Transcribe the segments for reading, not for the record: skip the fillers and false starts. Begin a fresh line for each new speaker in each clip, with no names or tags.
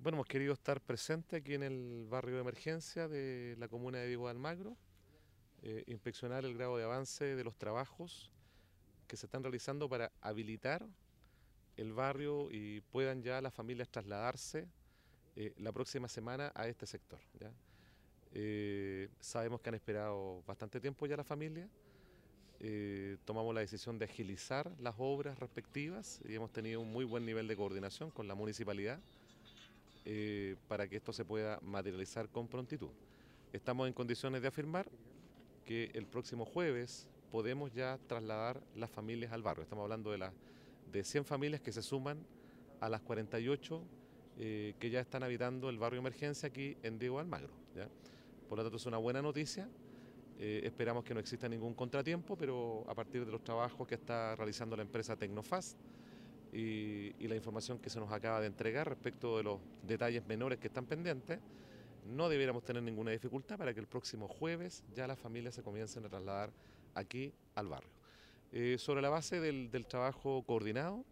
Bueno, hemos querido estar presente aquí en el barrio de emergencia de la comuna de Diego de Almagro, inspeccionar el grado de avance de los trabajos que se están realizando para habilitar el barrio y puedan ya las familias trasladarse la próxima semana a este sector. ¿Ya? Sabemos que han esperado bastante tiempo ya la familia. Tomamos la decisión de agilizar las obras respectivas y hemos tenido un muy buen nivel de coordinación con la municipalidad para que esto se pueda materializar con prontitud. Estamos en condiciones de afirmar que el próximo jueves podemos ya trasladar las familias al barrio. Estamos hablando de 100 familias que se suman a las 48 que ya están habitando el barrio Emergencia aquí en Diego Almagro. ¿Ya? Por lo tanto es una buena noticia. Esperamos que no exista ningún contratiempo, pero a partir de los trabajos que está realizando la empresa Tecnofast y la información que se nos acaba de entregar respecto de los detalles menores que están pendientes, no debiéramos tener ninguna dificultad para que el próximo jueves ya las familias se comiencen a trasladar aquí al barrio. Sobre la base del trabajo coordinado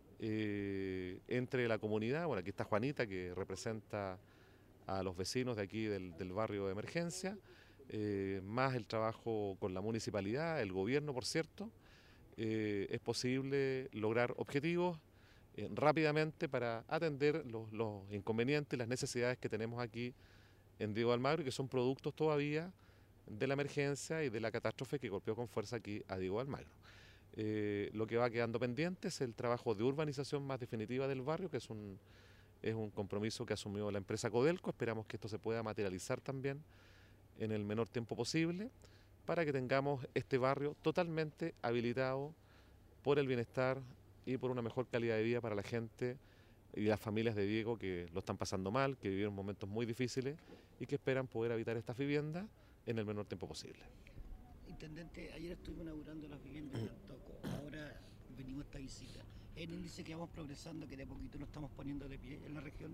entre la comunidad, bueno, aquí está Juanita que representa a los vecinos de aquí del barrio de emergencia, más el trabajo con la municipalidad, el gobierno, por cierto, es posible lograr objetivos rápidamente para atender los inconvenientes y las necesidades que tenemos aquí en Diego de Almagro y que son productos todavía de la emergencia y de la catástrofe que golpeó con fuerza aquí a Diego de Almagro. Lo que va quedando pendiente es el trabajo de urbanización más definitiva del barrio, que es un compromiso que asumió la empresa Codelco. Esperamos que esto se pueda materializar también en el menor tiempo posible para que tengamos este barrio totalmente habilitado por el bienestar y por una mejor calidad de vida para la gente y las familias de Diego que lo están pasando mal, que vivieron momentos muy difíciles y que esperan poder habitar estas viviendas en el menor tiempo posible.
Intendente, ayer estuvimos inaugurando las viviendas del Toco, ahora venimos a esta visita. El índice que vamos progresando, que de a poquito nos estamos poniendo de pie en la región.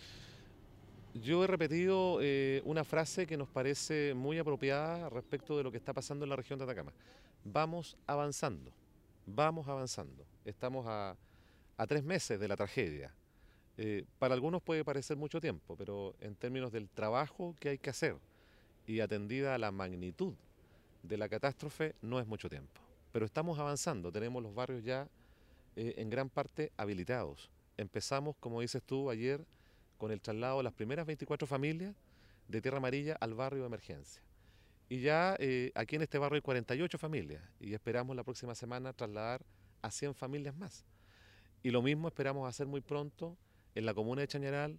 Yo he repetido una frase que nos parece muy apropiada respecto de lo que está pasando en la región de Atacama. Vamos avanzando, vamos avanzando. Estamos a 3 meses de la tragedia. Para algunos puede parecer mucho tiempo, pero en términos del trabajo que hay que hacer y atendida a la magnitud de la catástrofe, no es mucho tiempo. Pero estamos avanzando, tenemos los barrios ya en gran parte habilitados. Empezamos, como dices tú, ayer con el traslado de las primeras 24 familias de Tierra Amarilla al barrio de emergencia. Y ya aquí en este barrio hay 48 familias y esperamos la próxima semana trasladar a 100 familias más. Y lo mismo esperamos hacer muy pronto en la comuna de Chañaral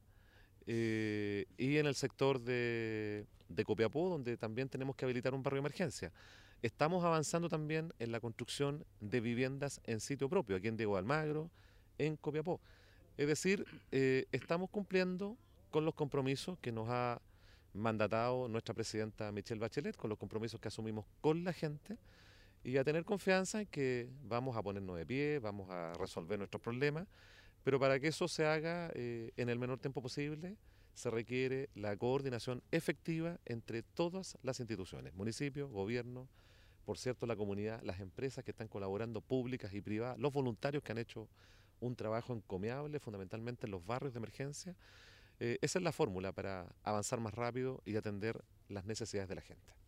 y en el sector de Copiapó, donde también tenemos que habilitar un barrio de emergencia. Estamos avanzando también en la construcción de viviendas en sitio propio, aquí en Diego de Almagro, en Copiapó. Es decir, estamos cumpliendo con los compromisos que nos ha mandatado nuestra presidenta Michelle Bachelet, con los compromisos que asumimos con la gente y a tener confianza en que vamos a ponernos de pie, vamos a resolver nuestros problemas, pero para que eso se haga en el menor tiempo posible, se requiere la coordinación efectiva entre todas las instituciones, municipios, gobierno, por cierto, la comunidad, las empresas que están colaborando, públicas y privadas, los voluntarios que han hecho un trabajo encomiable, fundamentalmente en los barrios de emergencia. Esa es la fórmula para avanzar más rápido y atender las necesidades de la gente.